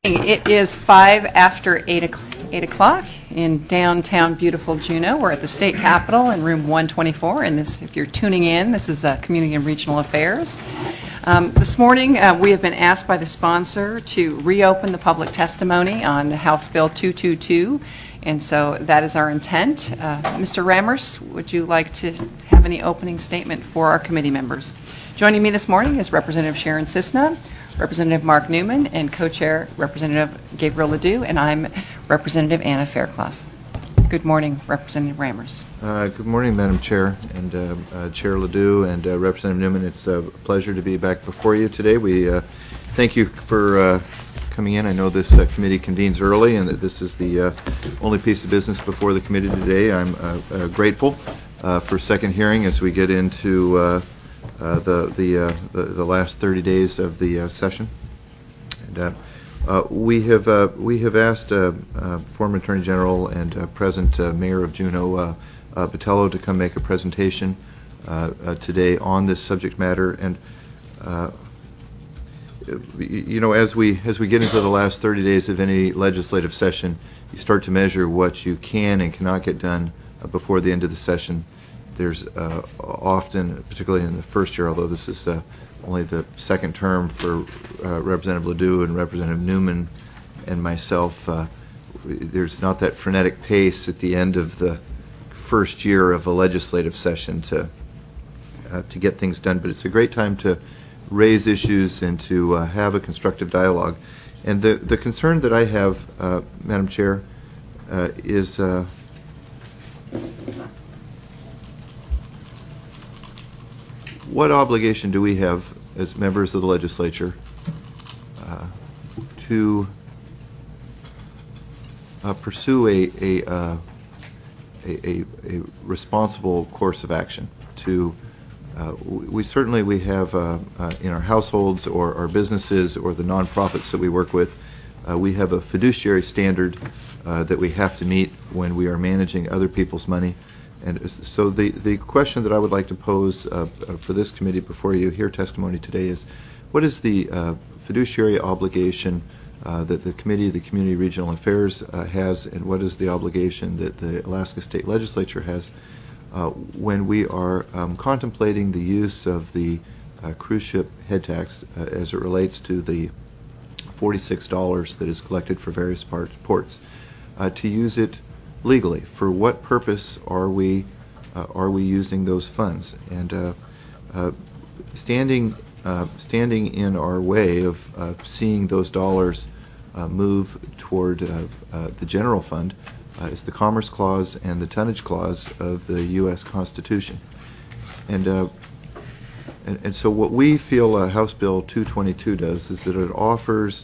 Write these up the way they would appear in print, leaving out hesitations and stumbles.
It is 5 after 8 o'clock in downtown beautiful Juneau. We're at the state capitol in room 124, and this, if you're tuning in, this is Community and Regional Affairs. This morning we have been asked by the sponsor to reopen the public testimony on House Bill 222, and so that is our intent. Mr. Rammers, would you like to have any opening statement for our committee members? Joining me this morning is Representative Sharon Cisna, Representative Mark Newman, and co-chair Representative Gabriel Ledoux, and I'm Representative Anna Fairclough. Good morning, Representative Rammers. Good morning, Madam Chair and Chair Ledoux and Representative Newman. It's a pleasure to be back before you today. We thank you for coming in. I know this committee convenes early and that this is the only piece of business before the committee today. I'm grateful for second hearing as we get into the last 30 days of the session. And we have asked former Attorney General and present Mayor of Juneau, Botelho, to come make a presentation today on this subject matter. And you know, as we get into the last 30 days of any legislative session, you start to measure what you can and cannot get done before the end of the session. There's often, particularly in the first year, although this is only the second term for Representative Ledoux and Representative Newman and myself, there's not that frenetic pace at the end of the first year of a legislative session to get things done. But it's a great time to raise issues and to have a constructive dialogue. And the concern that I have, Madam Chair, is what obligation do we have as members of the legislature to pursue a responsible course of action? We certainly have in our households or our businesses or the nonprofits that we work with, we have a fiduciary standard that we have to meet when we are managing other people's money. And so the question that I would like to pose for this committee before you hear testimony today is, what is the fiduciary obligation that the Committee, the Community Regional Affairs has, and what is the obligation that the Alaska State Legislature has when we are contemplating the use of the cruise ship head tax as it relates to the $46 that is collected for various ports, to use it legally? For what purpose are we using those funds? And standing in our way of seeing those dollars move toward the general fund is the Commerce Clause and the Tonnage Clause of the U.S. Constitution. And so what we feel House Bill 222 does is that it offers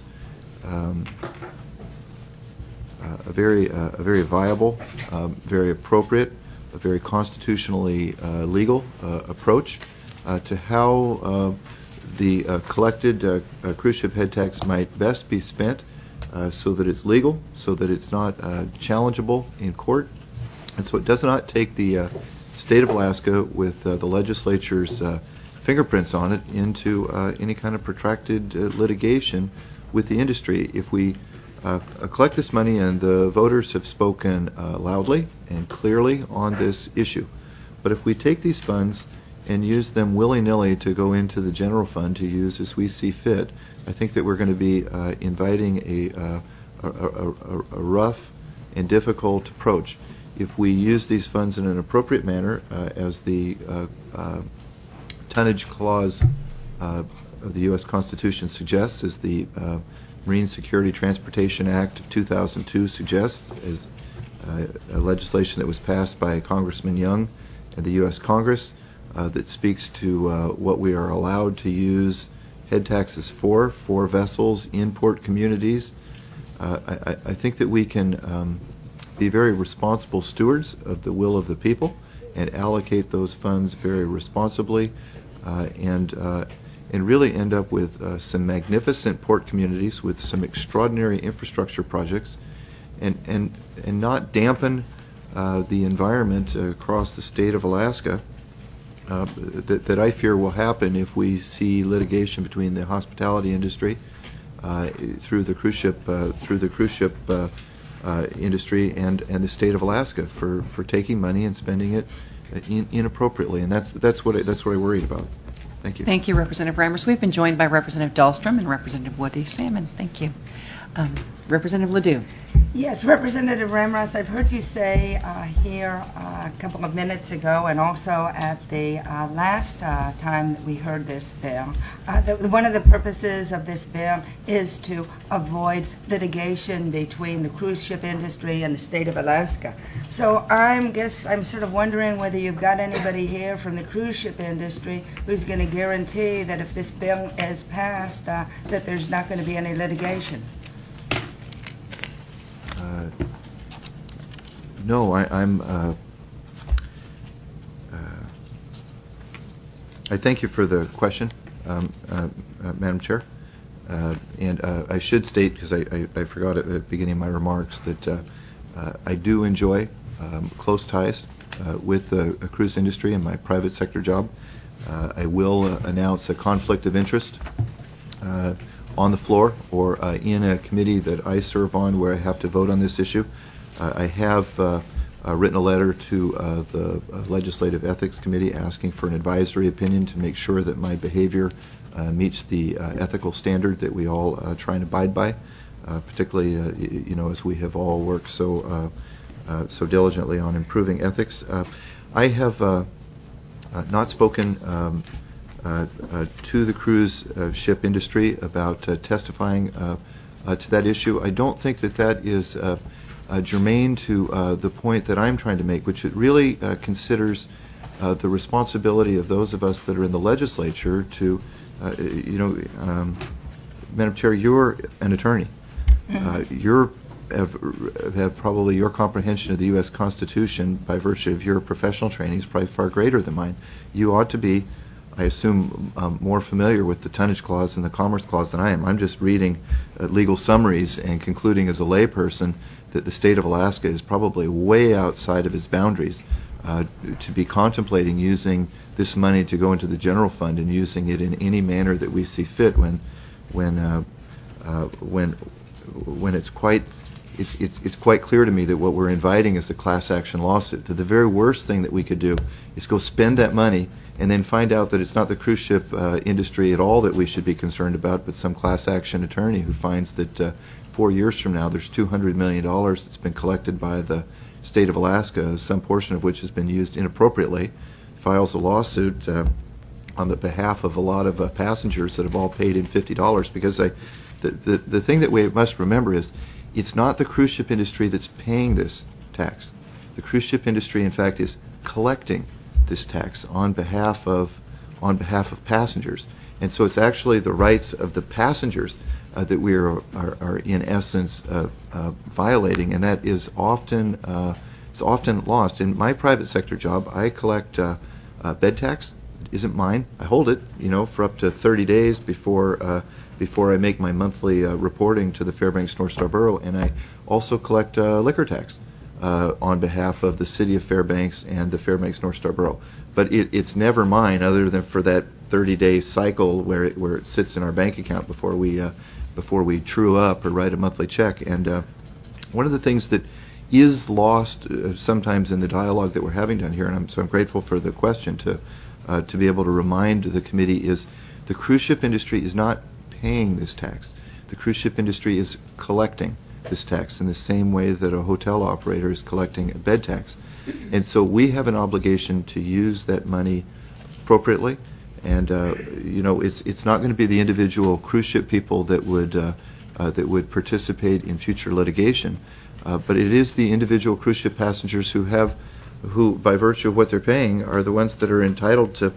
a very viable, very appropriate, a very constitutionally legal approach to how the collected cruise ship head tax might best be spent so that it's legal, so that it's not challengeable in court, and so it does not take the state of Alaska with the legislature's fingerprints on it into any kind of protracted litigation with the industry. If we collect this money, and the voters have spoken loudly and clearly on this issue, but if we take these funds and use them willy-nilly to go into the general fund to use as we see fit, I think that we're going to be inviting a rough and difficult approach. If we use these funds in an appropriate manner, as the Tonnage Clause of the U.S. Constitution suggests, as the Marine Security Transportation Act of 2002 suggests, as a legislation that was passed by Congressman Young and the U.S. Congress that speaks to what we are allowed to use head taxes for vessels in port communities. I think that we can be very responsible stewards of the will of the people and allocate those funds very responsibly and really end up with some magnificent port communities with some extraordinary infrastructure projects, and not dampen the environment across the state of Alaska that I fear will happen if we see litigation between the hospitality industry through the cruise ship industry and the state of Alaska for taking money and spending it inappropriately, and that's what I worried about. Thank you. Thank you, Representative Reimers. We've been joined by Representative Dahlstrom and Representative Woody Salmon. Thank you. Representative Ledoux. Yes, Representative Reimers, I've heard you say here a couple of minutes ago and also at the last time that we heard this bill, that one of the purposes of this bill is to avoid litigation between the cruise ship industry and the state of Alaska. So I'm sort of wondering whether you've got anybody here from the cruise ship industry who's going to guarantee that if this bill is passed, that there's not going to be any litigation. No, I thank you for the question, Madam Chair. And I should state, because I forgot at the beginning of my remarks, that I do enjoy close ties with the cruise industry in my private sector job. I will announce a conflict of interest on the floor or in a committee that I serve on where I have to vote on this issue. I have written a letter to the Legislative Ethics Committee asking for an advisory opinion to make sure that my behavior meets the ethical standard that we all try and abide by, particularly as we have all worked so diligently on improving ethics. I have not spoken to the cruise ship industry about testifying to that issue. I don't think that is germane to the point that I'm trying to make, which it really considers the responsibility of those of us that are in the legislature to, Madam Chair, you're an attorney. You have probably your comprehension of the U.S. Constitution by virtue of your professional training is probably far greater than mine. You ought to be, I assume, more familiar with the tonnage clause and the commerce clause than I am. I'm just reading legal summaries and concluding as a layperson that the state of Alaska is probably way outside of its boundaries to be contemplating using this money to go into the general fund and using it in any manner that we see fit when it's quite clear to me that what we're inviting is a class action lawsuit. That the very worst thing that we could do is go spend that money and then find out that it's not the cruise ship industry at all that we should be concerned about, but some class action attorney who finds that 4 years from now there's $200 million that's been collected by the state of Alaska, some portion of which has been used inappropriately, files a lawsuit on the behalf of a lot of passengers that have all paid in $50. Because the thing that we must remember is it's not the cruise ship industry that's paying this tax. The cruise ship industry, in fact, is collecting this tax on behalf of passengers, and so it's actually the rights of the passengers that we are in essence violating, and that is often lost. In my private sector job, I collect bed tax. It isn't mine. I hold it, for up to 30 days before I make my monthly reporting to the Fairbanks North Star Borough, and I also collect liquor tax on behalf of the city of Fairbanks and the Fairbanks North Star Borough. But it's never mine, other than for that 30-day cycle where it sits in our bank account before we true up or write a monthly check. And one of the things that is lost sometimes in the dialogue that we're having down here, and I'm grateful for the question to be able to remind the committee, is the cruise ship industry is not paying this tax. The cruise ship industry is collecting this tax in the same way that a hotel operator is collecting a bed tax. And so we have an obligation to use that money appropriately. And it's not going to be the individual cruise ship people that would participate in future litigation, but it is the individual cruise ship passengers who, by virtue of what they're paying, are the ones that are entitled to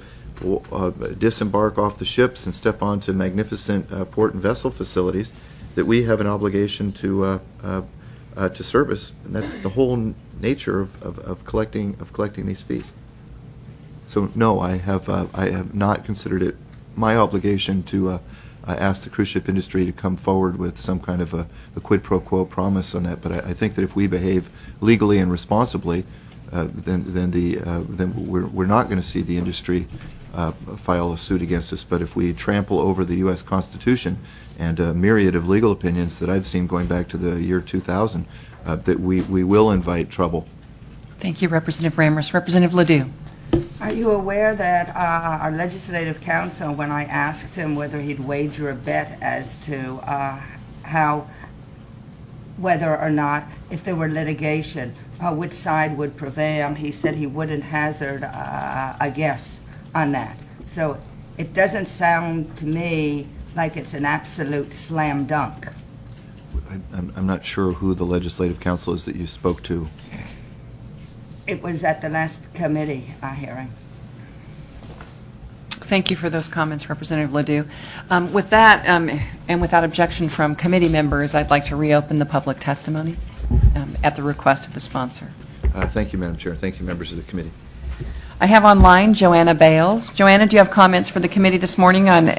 disembark off the ships and step onto magnificent port and vessel facilities that we have an obligation to service, and that's the whole nature of collecting these fees. So no, I have not considered it my obligation to ask the cruise ship industry to come forward with some kind of a quid pro quo promise on that. But I think that if we behave legally and responsibly, then we're not going to see the industry file a suit against us. But if we trample over the U.S. Constitution and a myriad of legal opinions that I've seen going back to the year 2000, that we will invite trouble. Thank you, Representative Ramros. Representative Ledoux. Are you aware that our legislative counsel, when I asked him whether he'd wager a bet as to whether or not, if there were litigation, which side would prevail, he said he wouldn't hazard a guess on that. So it doesn't sound to me like it's an absolute slam dunk. I'm not sure who the legislative counsel is that you spoke to. It was at the last committee hearing. Thank you for those comments, Representative Ledoux. With that, and without objection from committee members, I'd like to reopen the public testimony at the request of the sponsor. Thank you, Madam Chair. Thank you, members of the committee. I have online Joanna Bales. Joanna, do you have comments for the committee this morning on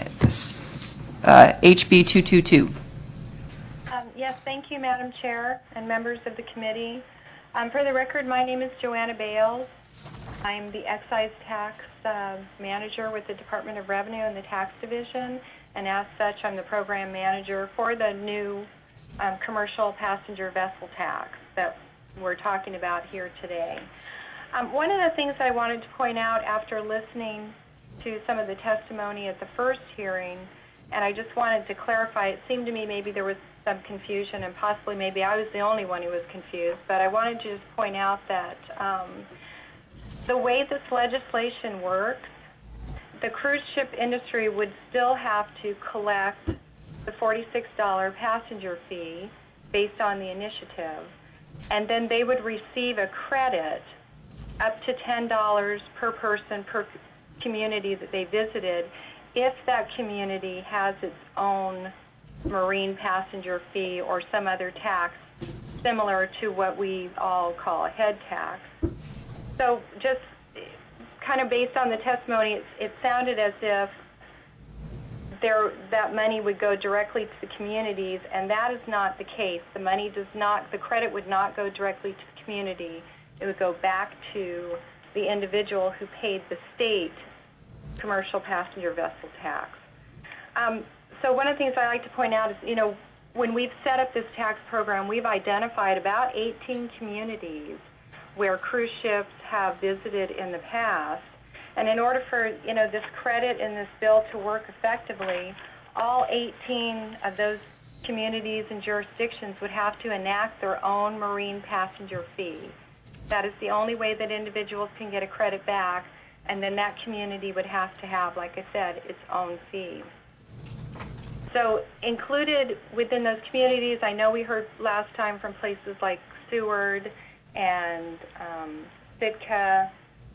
HB 222? Yes, thank you, Madam Chair and members of the committee. For the record, my name is Joanna Bales. I'm the excise tax manager with the Department of Revenue and the Tax Division, and as such, I'm the program manager for the new commercial passenger vessel tax that we're talking about here today. One of the things I wanted to point out after listening to some of the testimony at the first hearing, and I just wanted to clarify, it seemed to me maybe there was some confusion, and possibly maybe I was the only one who was confused, but I wanted to just point out that the way this legislation works, the cruise ship industry would still have to collect the $46 passenger fee based on the initiative, and then they would receive a credit up to $10 per person per community that they visited if that community has its own marine passenger fee or some other tax similar to what we all call a head tax. So just kind of based on the testimony, it sounded as if that money would go directly to the communities, and that is not the case. The credit would not go directly to the community. It would go back to the individual who paid the state commercial passenger vessel tax. So one of the things I like to point out is, when we've set up this tax program, we've identified about 18 communities where cruise ships have visited in the past. And in order for, this credit in this bill to work effectively, all 18 of those communities and jurisdictions would have to enact their own marine passenger fee. That is the only way that individuals can get a credit back, and then that community would have to have, like I said, its own fee. So included within those communities, I know we heard last time from places like Seward and Sitka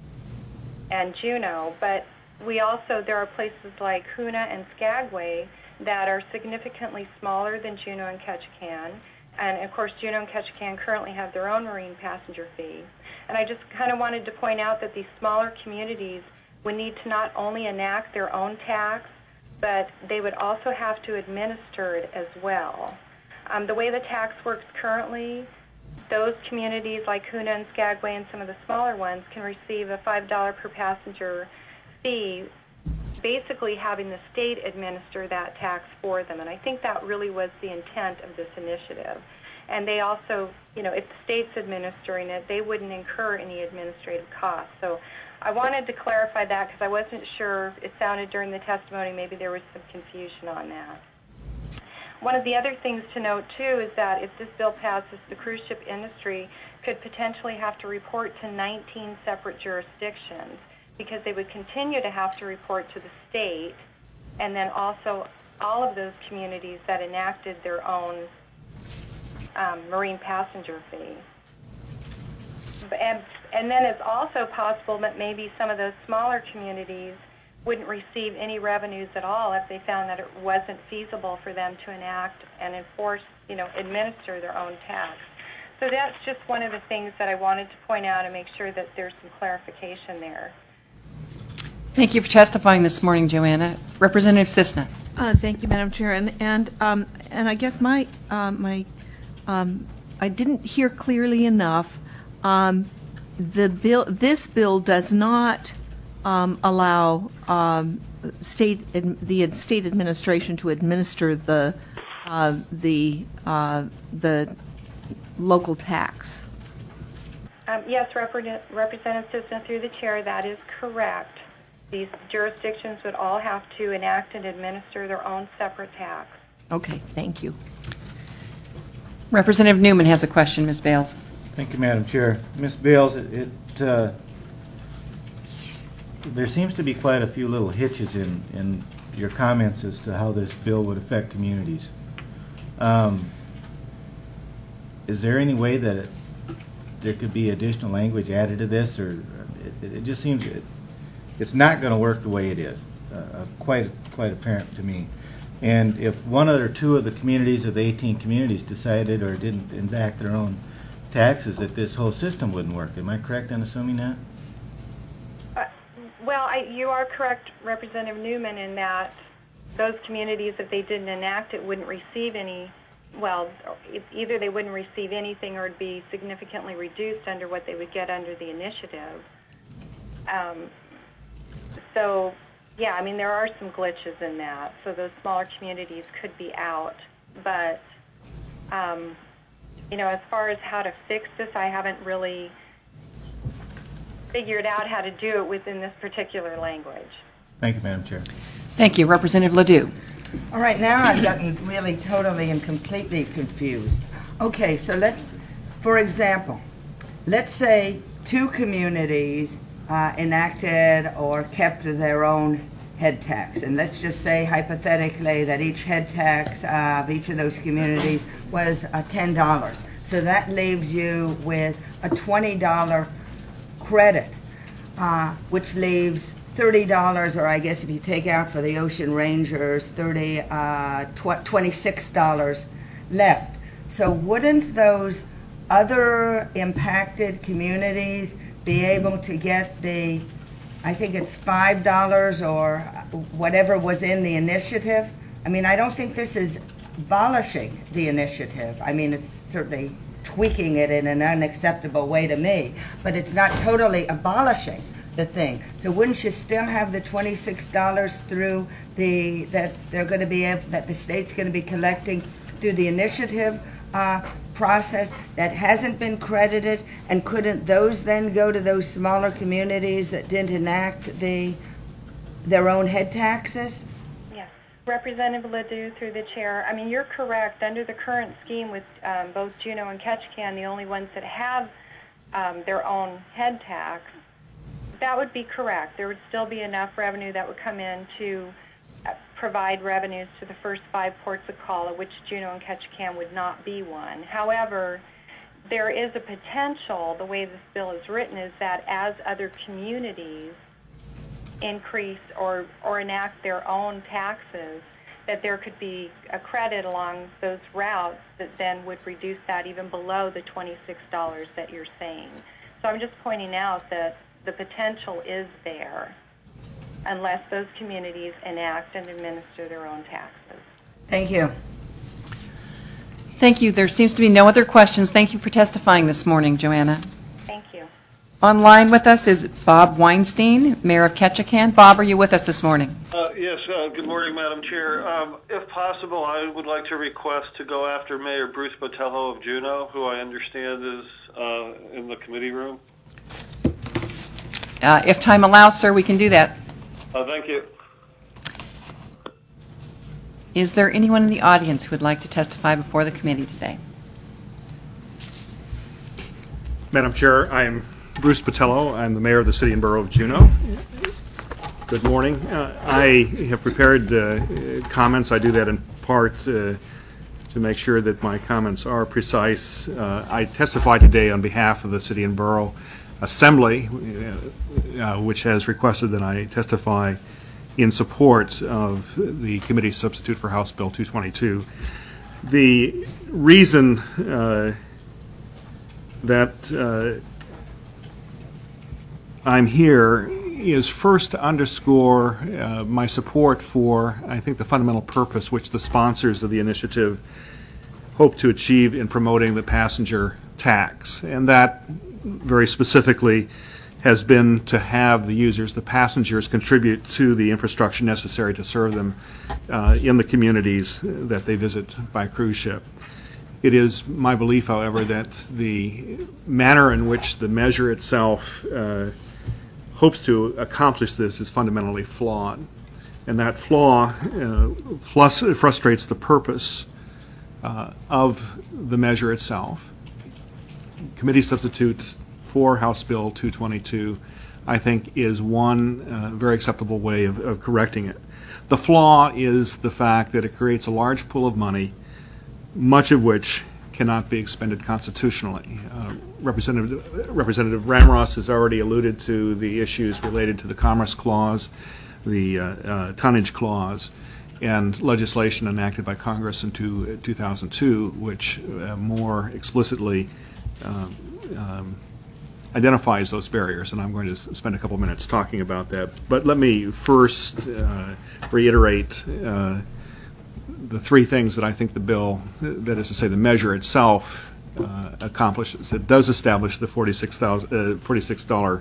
and Juneau, but there are places like Hoonah and Skagway that are significantly smaller than Juneau and Ketchikan. And of course, Juneau and Ketchikan currently have their own marine passenger fee. And I just kind of wanted to point out that these smaller communities would need to not only enact their own tax, but they would also have to administer it as well. The way the tax works currently, those communities like Hoonah and Skagway and some of the smaller ones can receive a $5 per passenger fee, basically having the state administer that tax for them. And I think that really was the intent of this initiative. And they also, if the state's administering it, they wouldn't incur any administrative costs. So I wanted to clarify that because I wasn't sure. It sounded during the testimony maybe there was some confusion on that. One of the other things to note, too, is that if this bill passes, the cruise ship industry could potentially have to report to 19 separate jurisdictions because they would continue to have to report to the state and then also all of those communities that enacted their own marine passenger fee. And then it's also possible that maybe some of those smaller communities wouldn't receive any revenues at all if they found that it wasn't feasible for them to enact and enforce, administer their own tax. So that's just one of the things that I wanted to point out and make sure that there's some clarification there. Thank you for testifying this morning, Joanna. Representative Cisna. Thank you, Madam Chair. And I guess I didn't hear clearly enough. This bill does not allow the state administration to administer the local tax. Yes, Representative Sisson, through the chair, that is correct. These jurisdictions would all have to enact and administer their own separate tax. Okay, thank you. Representative Newman has a question, Ms. Bales. Thank you, Madam Chair. Ms. Bales, there seems to be quite a few little hitches in your comments as to how this bill would affect communities. Is there any way that there could be additional language added to this, or it just seems it's not going to work the way it is? Quite apparent to me. And if one or two of the communities of the 18 communities decided or didn't enact their own taxes, that this whole system wouldn't work. Am I correct in assuming that? Well, you are correct, Representative Newman, in that those communities, if they didn't enact it, wouldn't receive any, well, either they wouldn't receive anything or it'd be significantly reduced under what they would get under the initiative. So, yeah, I mean, there are some glitches in that. So those smaller communities could be out. But, you know, as far as how to fix this, I haven't really figured out how to do it within this particular language. Thank you, Madam Chair. Thank you. Representative Ledoux. All right, now I've gotten really totally and completely confused. Okay, so for example, let's say two communities enacted or kept their own head tax. And let's just say hypothetically that each head tax of each of those communities was $10. So that leaves you with a $20 credit, which leaves $30, or I guess if you take out for the Ocean Rangers, $26 left. So wouldn't those other impacted communities be able to get the, I think it's $5 or whatever was in the initiative? I mean, I don't think this is abolishing the initiative. I mean, it's certainly tweaking it in an unacceptable way to me, but it's not totally abolishing the thing. So wouldn't you still have the $26 through that the state's going to be collecting through the initiative process that hasn't been credited, and couldn't those then go to those smaller communities that didn't enact their own head taxes? Yes. Representative Ledoux, through the chair, I mean, you're correct. Under the current scheme with both Juneau and Ketchikan, the only ones that have their own head tax, that would be correct. There would still be enough revenue that would come in to provide revenues to the first 5 ports of call, of which Juneau and Ketchikan would not be one. However, there is a potential, the way this bill is written, is that as other communities increase or enact their own taxes, that there could be a credit along those routes that then would reduce that even below the $26 that you're saying. So I'm just pointing out that the potential is there unless those communities enact and administer their own taxes. Thank you. Thank you. There seems to be no other questions. Thank you for testifying this morning, Joanna. Thank you. Online with us is Bob Weinstein, Mayor of Ketchikan. Bob, are you with us this morning? Yes, good morning, Madam Chair. If possible, I would like to request to go after Mayor Bruce Botelho of Juneau, who I understand is in the committee room. If time allows, sir, we can do that. Thank you. Is there anyone in the audience who would like to testify before the committee today? Madam Chair, I am Bruce Botelho. I'm the mayor of the city and borough of Juneau. Good morning. I have prepared comments. I do that in part to make sure that my comments are precise. I testify today on behalf of the city and borough Assembly, which has requested that I testify in support of the committee substitute for House Bill 222. The reason that I'm here is first to underscore my support for, I think, the fundamental purpose which the sponsors of the initiative hope to achieve in promoting the passenger tax, and that very specifically has been to have the users, the passengers, contribute to the infrastructure necessary to serve them in the communities that they visit by cruise ship. It is my belief, however, that the manner in which the measure itself hopes to accomplish this is fundamentally flawed. And that flaw frustrates the purpose of the measure itself. Committee substitute for House Bill 222, I think, is one very acceptable way of correcting it. The flaw is the fact that it creates a large pool of money, much of which cannot be expended constitutionally. Representative Ramross has already alluded to the issues related to the Commerce Clause, the Tonnage Clause, and legislation enacted by Congress in 2002, which more explicitly identifies those barriers, and I'm going to spend a couple minutes talking about that. But let me first reiterate the three things that I think the bill, that is to say the measure itself, accomplishes. It does establish the $46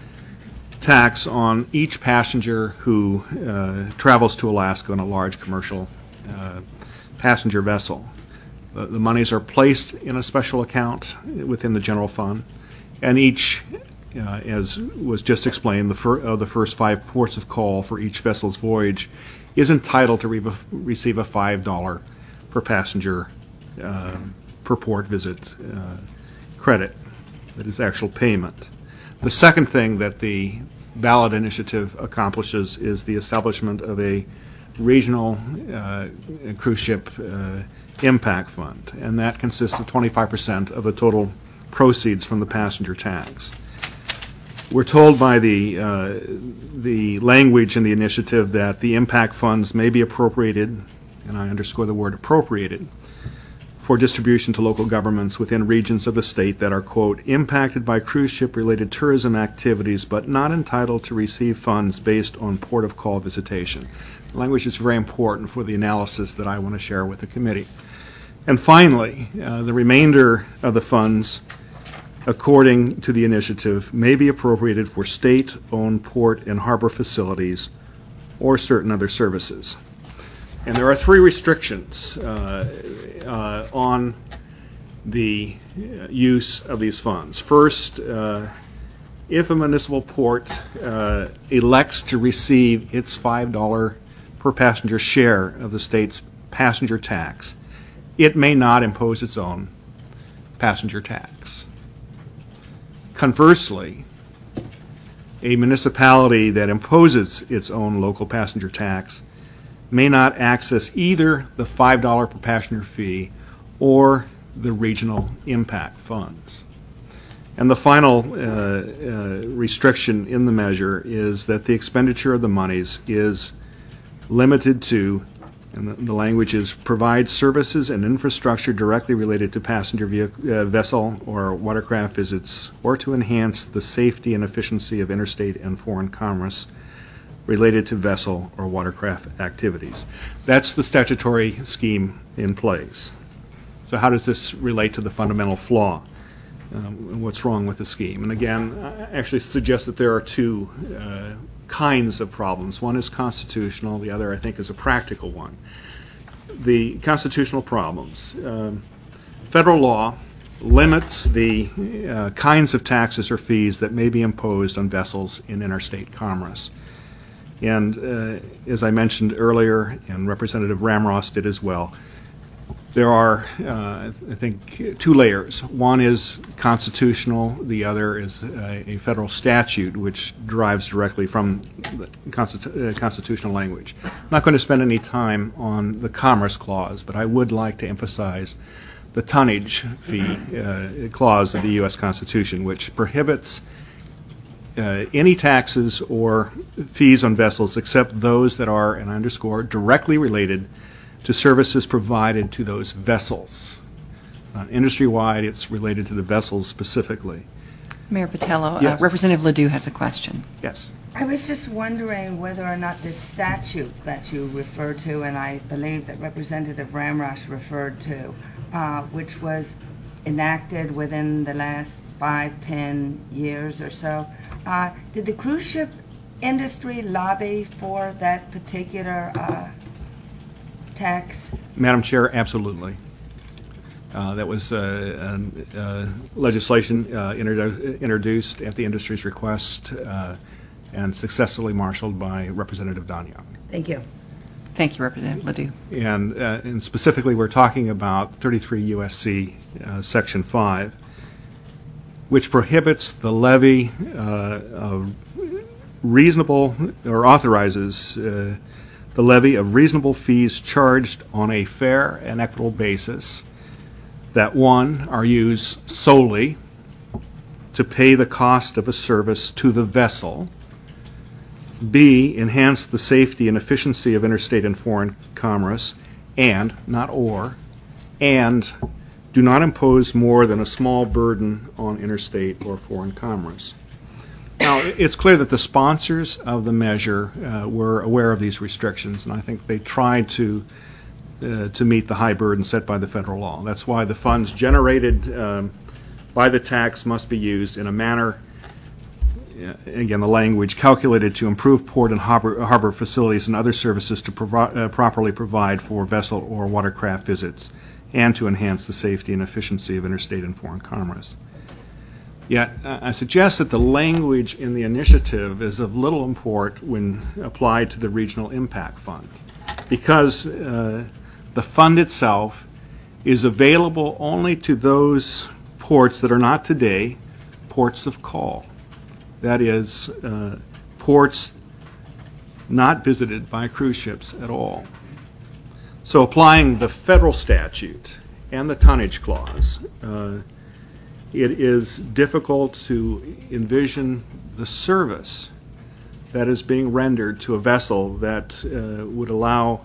tax on each passenger who travels to Alaska on a large commercial passenger vessel. The monies are placed in a special account within the general fund, and each, as was just explained, the first 5 ports of call for each vessel's voyage is entitled to receive a $5 per passenger per port visit credit. That is actual payment. The second thing that the ballot initiative accomplishes is the establishment of a regional cruise ship impact fund, and that consists of 25% of the total proceeds from the passenger tax. We're told by the language in the initiative that the impact funds may be appropriated, and I underscore the word appropriated, for distribution to local governments within regions of the state that are, quote, impacted by cruise ship-related tourism activities but not entitled to receive funds based on port of call visitation. The language is very important for the analysis that I want to share with the committee. And finally, the remainder of the funds, according to the initiative, may be appropriated for state-owned port and harbor facilities or certain other services. And there are 3 restrictions on the use of these funds. First, if a municipal port elects to receive its $5 per passenger share of the state's passenger tax, it may not impose its own passenger tax. Conversely, a municipality that imposes its own local passenger tax may not access either the $5 per passenger fee or the regional impact funds. And the final restriction in the measure is that the expenditure of the monies is limited to, and the language is, provide services and infrastructure directly related to passenger vessel or watercraft visits, or to enhance the safety and efficiency of interstate and foreign commerce related to vessel or watercraft activities. That's the statutory scheme in place. So how does this relate to the fundamental flaw? What's wrong with the scheme? And again, I actually suggest that there are 2 kinds of problems. One is constitutional, the other I think is a practical one. The constitutional problems. Federal law limits the kinds of taxes or fees that may be imposed on vessels in interstate commerce. And as I mentioned earlier, and Representative Ramross did as well, there are, I think, 2 layers. One is constitutional. The other is a federal statute, which derives directly from the constitutional language. I'm not going to spend any time on the Commerce Clause, but I would like to emphasize the tonnage fee clause of the U.S. Constitution, which prohibits any taxes or fees on vessels except those that are, and I underscore, directly related to services provided to those vessels. Not industry-wide, it's related to the vessels specifically. Mayor Patello, Yes. Representative Ledoux has a question. Yes. I was just wondering whether or not this statute that you referred to, and I believe that Representative Ramross referred to, which was enacted within the last 5-10 years or so. Did the cruise ship industry lobby for that particular tax? Madam Chair, absolutely. That was legislation introduced at the industry's request and successfully marshaled by Representative Don Young. Thank you. Thank you, Representative Ledoux. And specifically, we're talking about 33 U.S.C. Section 5, which prohibits the levy of reasonable, or authorizes the levy of reasonable fees charged on a fair and equitable basis that, one, are used solely to pay the cost of a service to the vessel, B, enhance the safety and efficiency of interstate and foreign commerce, and, not or, and do not impose more than a small burden on interstate or foreign commerce. Now, it's clear that the sponsors of the measure were aware of these restrictions, and I think they tried to meet the high burden set by the federal law. That's why the funds generated by the tax must be used in a manner, again, the language, calculated to improve port and harbor facilities and other services to properly provide for vessel or watercraft visits and to enhance the safety and efficiency of interstate and foreign commerce. Yet, I suggest that the language in the initiative is of little import when applied to the Regional Impact Fund, because the fund itself is available only to those ports that are not today ports of call. That is, ports not visited by cruise ships at all. So applying the federal statute and the tonnage clause, it is difficult to envision the service that is being rendered to a vessel that would allow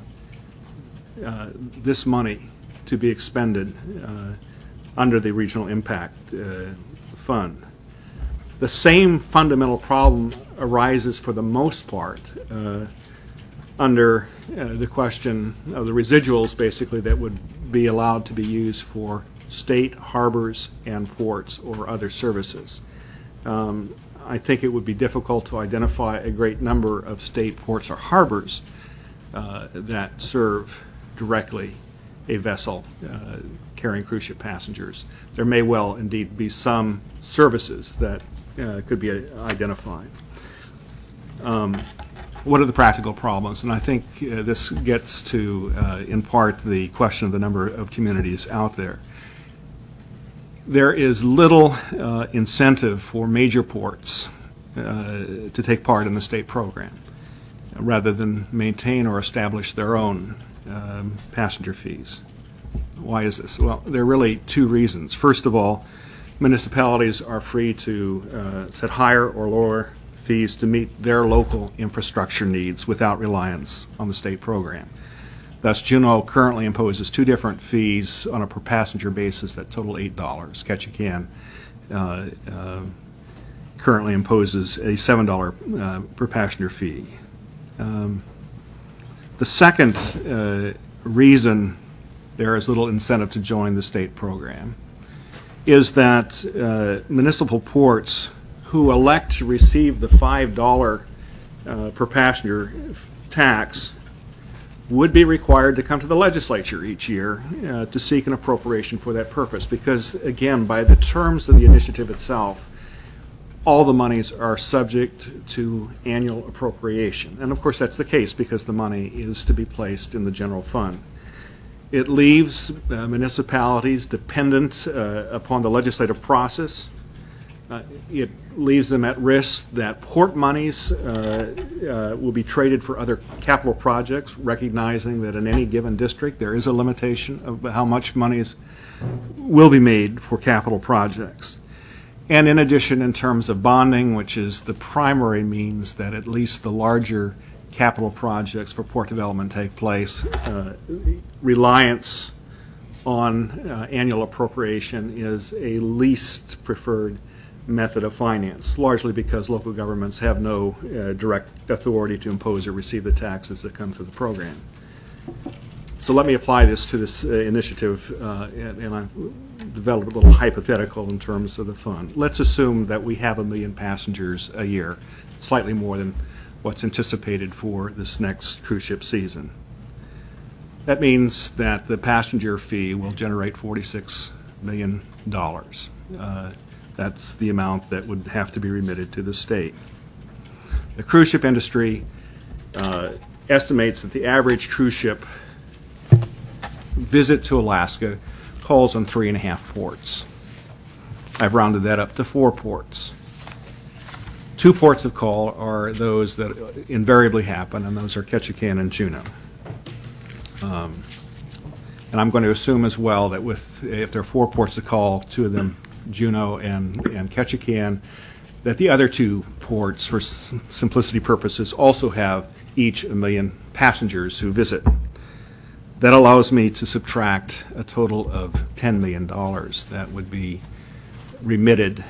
this money to be expended under the Regional Impact Fund. The same fundamental problem arises for the most part under the question of the residuals, basically, that would be allowed to be used for state harbors and ports or other services. I think it would be difficult to identify a great number of state ports or harbors that serve directly a vessel carrying cruise ship passengers. There may well indeed be some services that could be identified. What are the practical problems? And I think this gets to, in part, the question of the number of communities out there. There is little incentive for major ports to take part in the state program, rather than maintain or establish their own passenger fees. Why is this? Well, there are really two reasons. First of all, municipalities are free to set higher or lower fees to meet their local infrastructure needs without reliance on the state program. Thus, Juneau currently imposes two different fees on a per passenger basis that total $8. Ketchikan currently imposes a $7 per passenger fee. The second reason there is little incentive to join the state program is that municipal ports who elect to receive the $5 per passenger tax would be required to come to the legislature each year to seek an appropriation for that purpose, because, again, by the terms of the initiative itself, all the monies are subject to annual appropriation. And, of course, that's the case because the money is to be placed in the general fund. It leaves municipalities dependent upon the legislative process. It leaves them at risk that port monies will be traded for other capital projects, recognizing that in any given district there is a limitation of how much monies will be made for capital projects. And in addition, in terms of bonding, which is the primary means that at least the larger capital projects for port development take place, reliance on annual appropriation is a least preferred method of finance, largely because local governments have no direct authority to impose or receive the taxes that come through the program. So let me apply this to this initiative, and I'm develop a little hypothetical in terms of the fund. Let's assume that we have 1 million passengers a year, slightly more than what's anticipated for this next cruise ship season. That means that the passenger fee will generate $46 million. That's the amount that would have to be remitted to the state. The cruise ship industry estimates that the average cruise ship visit to Alaska calls on 3.5 ports. I've rounded that up to 4 ports. 2 ports of call are those that invariably happen, and those are Ketchikan and Juneau. And I'm going to assume as well that if there are 4 ports of call, 2 of them Juneau and Ketchikan, that the other 2 ports, for simplicity purposes, also have each 1 million passengers who visit. That allows me to subtract a total of $10 million that would be remitted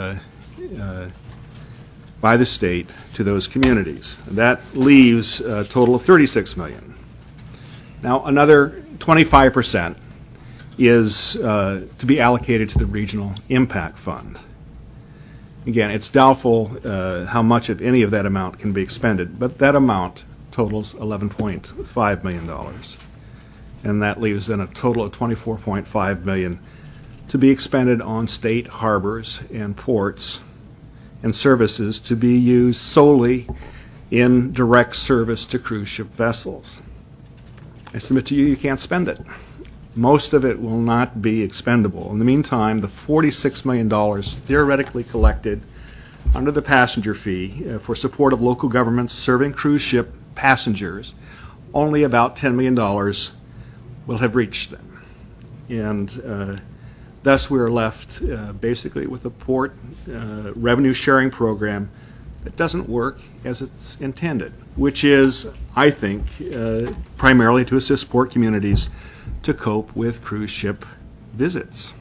by the state to those communities. That leaves a total of $36 million. Now, another 25% is to be allocated to the Regional Impact Fund. Again, it's doubtful how much of any of that amount can be expended, but that amount totals $11.5 million. And that leaves then a total of $24.5 million to be expended on state harbors and ports and services to be used solely in direct service to cruise ship vessels. I submit to you, you can't spend it. Most of it will not be expendable. In the meantime, the $46 million theoretically collected under the passenger fee for support of local governments serving cruise ship passengers, only about $10 million will have reached them. And thus we are left basically with a port revenue sharing program that doesn't work as it's intended, which is, I think, primarily to assist port communities to cope with cruise ship visits.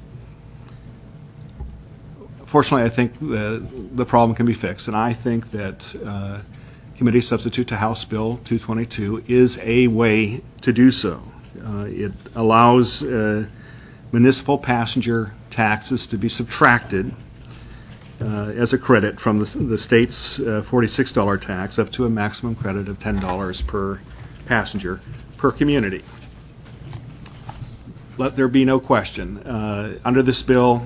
Fortunately, I think the problem can be fixed, and I think that committee substitute to House Bill 222 is a way to do so. It allows municipal passenger taxes to be subtracted as a credit from the state's $46 tax up to a maximum credit of $10 per passenger per community. Let there be no question. Under this bill,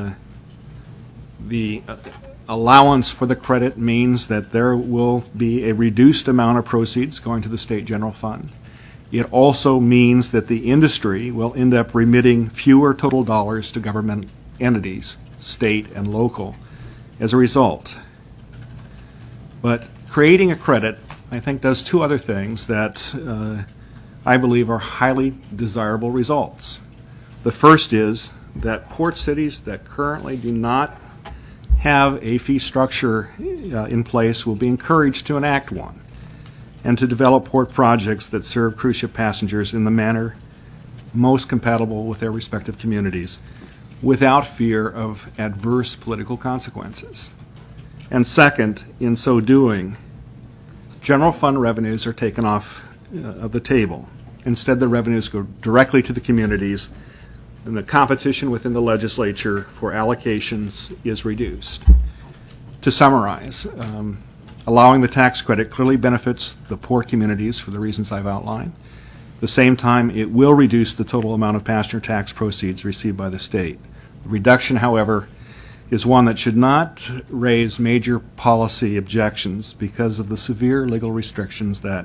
the allowance for the credit means that there will be a reduced amount of proceeds going to the state general fund. It also means that the industry will end up remitting fewer total dollars to government entities, state and local, as a result. But creating a credit, I think, does 2 other things that I believe are highly desirable results. The first is that port cities that currently do not have a fee structure in place will be encouraged to enact one and to develop port projects that serve cruise ship passengers in the manner most compatible with their respective communities without fear of adverse political consequences. And second, in so doing, general fund revenues are taken off of the table. Instead, the revenues go directly to the communities, and the competition within the legislature for allocations is reduced. To summarize, allowing the tax credit clearly benefits the poor communities for the reasons I've outlined. At the same time, it will reduce the total amount of passenger tax proceeds received by the state. The reduction, however, is one that should not raise major policy objections because of the severe legal restrictions that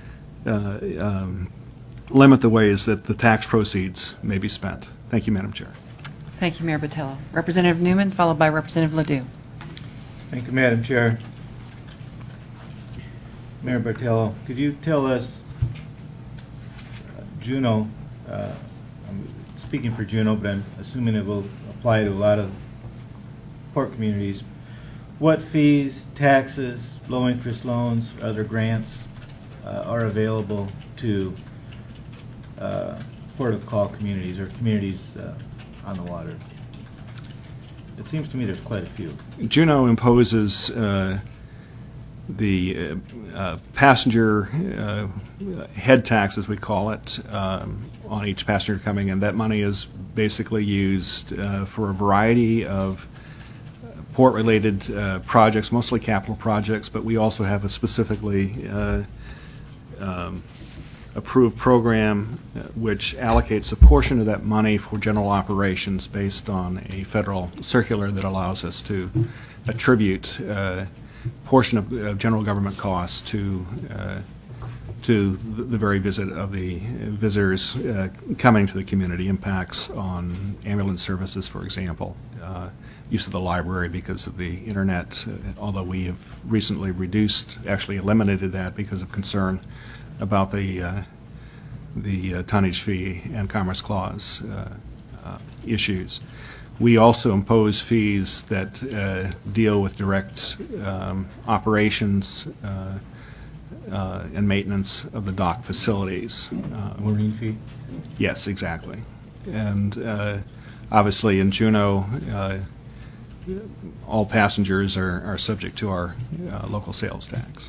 limit the ways that the tax proceeds may be spent. Thank you, Madam Chair. Thank you, Mayor Botello. Representative Newman, followed by Representative Ledoux. Thank you, Madam Chair. Mayor Botello, could you tell us, Juneau, I'm speaking for Juneau, but I'm assuming it will apply to a lot of port communities, what fees, taxes, low-interest loans, other grants are available to port of call communities or communities on the water? It seems to me there's quite a few. Juneau imposes the passenger head tax, as we call it, on each passenger coming in. That money is basically used for a variety of port-related projects, mostly capital projects, but we also have a specifically approved program which allocates a portion of that money for general operations based on a federal circular that allows us to attribute a portion of general government costs to the very visit of the visitors coming to the community, impacts on ambulance services, for example, use of the library because of the internet, although we have recently actually eliminated that because of concern about the tonnage fee and Commerce Clause issues. We also impose fees that deal with direct operations and maintenance of the dock facilities. Marine fee? Yes, exactly. And obviously in Juneau, all passengers are subject to our local sales tax.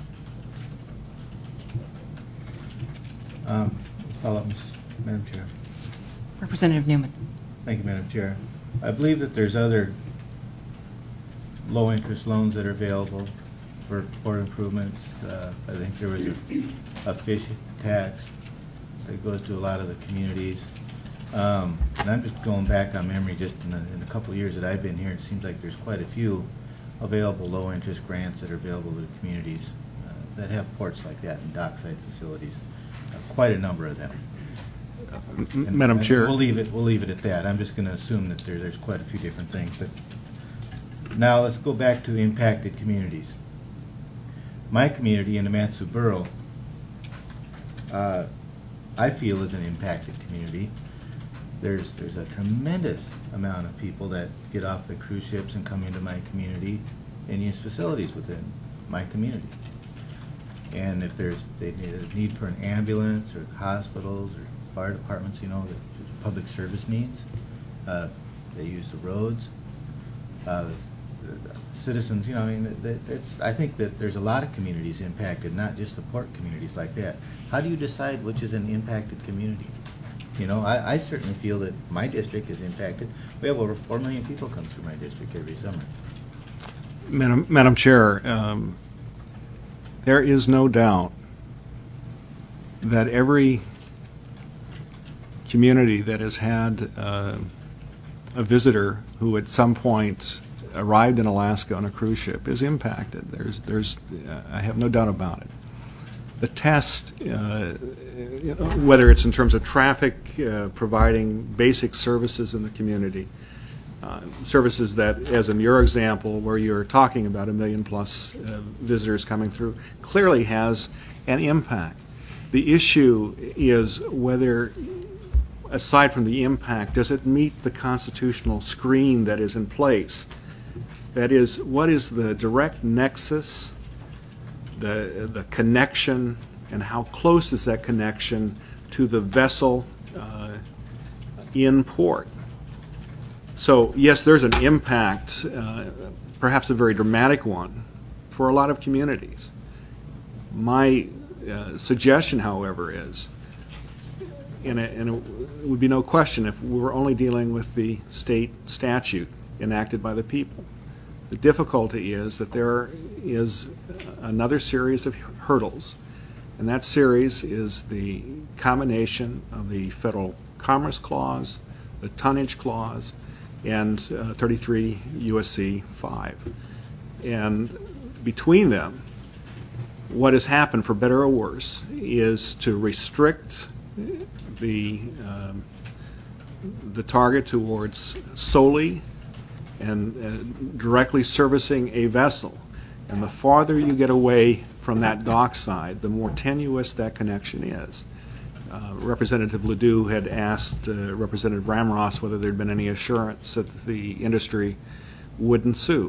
Follow up, Madam Chair. Representative Newman. Thank you, Madam Chair. I believe that there's other low-interest loans that are available for port improvements. I think there was a fish tax that goes to a lot of the communities. And I'm just going back on memory, just in a couple of years that I've been here, it seems like there's quite a few available low-interest grants that are available to the communities that have ports like that and dockside facilities. Quite a number of them. Madam Chair. We'll leave it at that. I'm just going to assume that there's quite a few different things. But now let's go back to impacted communities. My community in the Mat-Su Borough, I feel is an impacted community. There's a tremendous amount of people that get off the cruise ships and come into my community and use facilities within my community. And if they need a need for an ambulance or hospitals or fire departments, you know, the public service needs, they use the roads. The citizens, you know, I mean, I think that there's a lot of communities impacted, not just the port communities like that. How do you decide which is an impacted community? You know, I certainly feel that my district is impacted. We have over 4 million people come through my district every summer. Madam Chair, there is no doubt that every community that has had a visitor who at some point arrived in Alaska on a cruise ship is impacted. I have no doubt about it. The test, whether it's in terms of traffic, providing basic services in the community, services that, as in your example, where you're talking about 1 million plus visitors coming through, clearly has an impact. The issue is whether, aside from the impact, does it meet the constitutional screen that is in place? That is, what is the direct nexus, the connection, and how close is that connection to the vessel in port? So, yes, there's an impact, perhaps a very dramatic one, for a lot of communities. My suggestion, however, is, and it would be no question if we were only dealing with the state statute enacted by the people. The difficulty is that there is another series of hurdles, and that series is the combination of the Federal Commerce Clause, the Tonnage Clause, and 33 U.S.C. 5. And between them, what has happened, for better or worse, is to restrict the target towards solely and directly servicing a vessel. And the farther you get away from that dockside, the more tenuous that connection is. Representative Ledoux had asked Representative Ramross whether there had been any assurance that the industry wouldn't sue.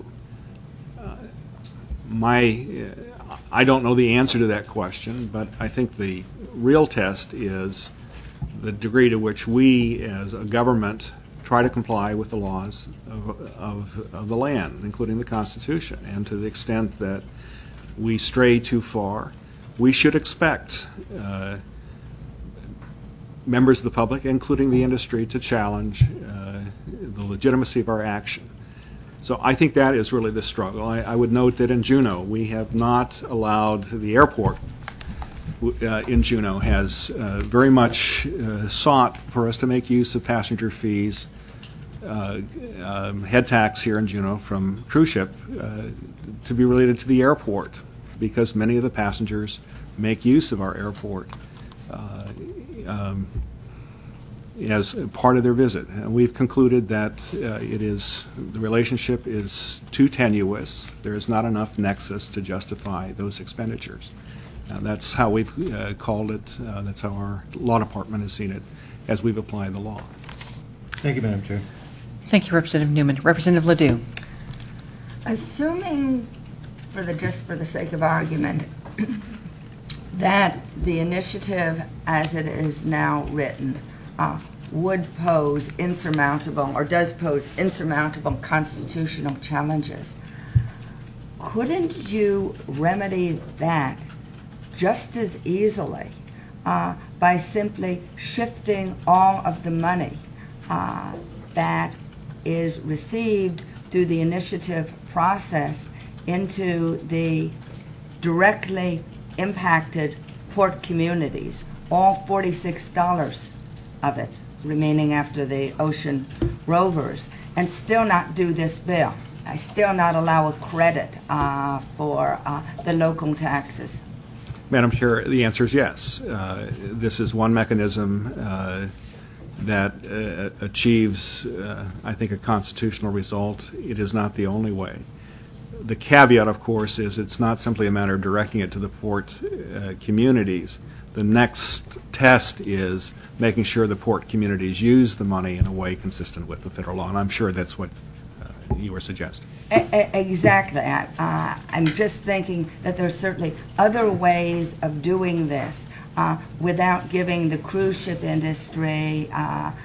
I don't know the answer to that question, but I think the real test is the degree to which we, as a government, try to comply with the laws of the land, including the Constitution. And to the extent that we stray too far, we should expect members of the public, including the industry, to challenge the legitimacy of our action. So I think that is really the struggle. I would note that in Juneau, we have not allowed the airport in Juneau has very much sought for us to make use of passenger fees, head tax here in Juneau from cruise ship to be related to the airport, because many of the passengers make use of our airport as part of their visit. And we've concluded that the relationship is too tenuous. There is not enough nexus to justify those expenditures. That's how we've called it. That's how our law department has seen it as we've applied the law. Thank you, Madam Chair. Thank you, Representative Newman. Representative Ledoux. Assuming, just for the sake of argument, that the initiative as it is now written would pose insurmountable, or does pose insurmountable constitutional challenges, couldn't you remedy that just as easily by simply shifting all of the money that is received through the initiative process into the directly impacted port communities, all $46 of it remaining after the Ocean Rovers, and still not do this bill? I still not allow a credit for the local taxes? Madam Chair, the answer is yes. This is one mechanism that achieves, I think, a constitutional result. It is not the only way. The caveat, of course, is it's not simply a matter of directing it to the port communities. The next test is making sure the port communities use the money in a way consistent with the federal law, and I'm sure that's what you were suggesting. Exactly. I'm just thinking that there's certainly other ways of doing this without giving the cruise ship industry